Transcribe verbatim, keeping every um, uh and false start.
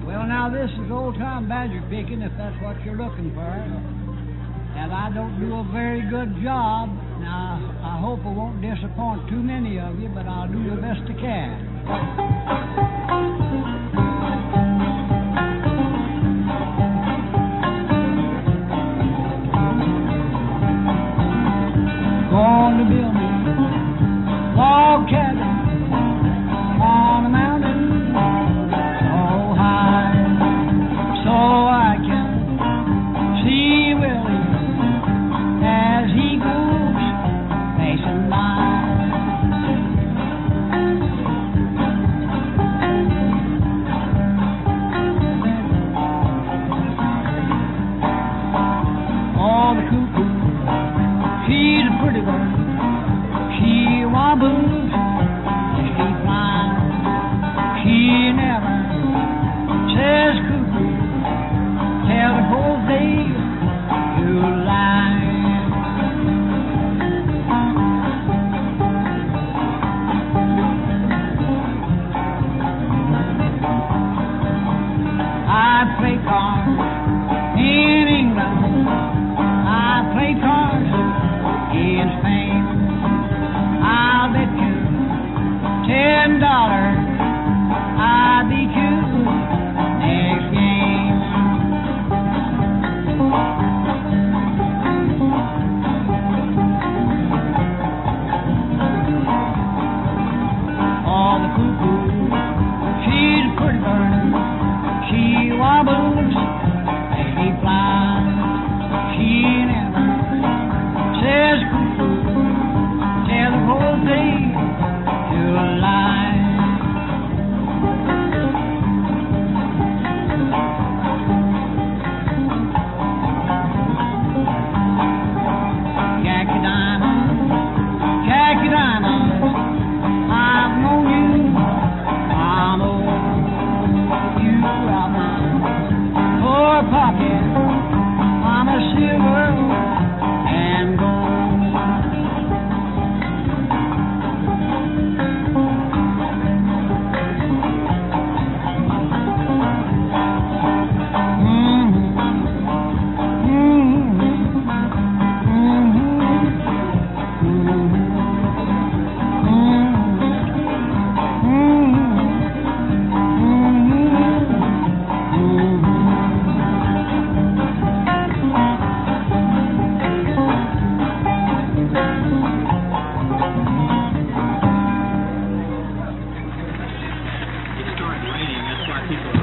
Well, now, this is old-time badger picking, if that's what you're looking for. And I don't do a very good job. Now, I hope I won't disappoint too many of you, but I'll do the best I can. Going to build me a log cabin on a mountain so high, so I can see Willie as he goes passing by. Oh, the cuckoo, she's a pretty bird. She wobbles, she flies. She never says cuckoo, tell the whole day you lie. I play cards in England, I play cards in Spain. I'll bet you ten dollars I beat you next game. Oh, the cuckoo, she's a pretty bird. She wobbles, she flies. She never says cuckoo, tell the whole day you lie. Khaki diamonds, khaki diamonds, I've known you, I'm old, you are mine. Poor pocket, I'm a silver and gold. It started raining, that's why people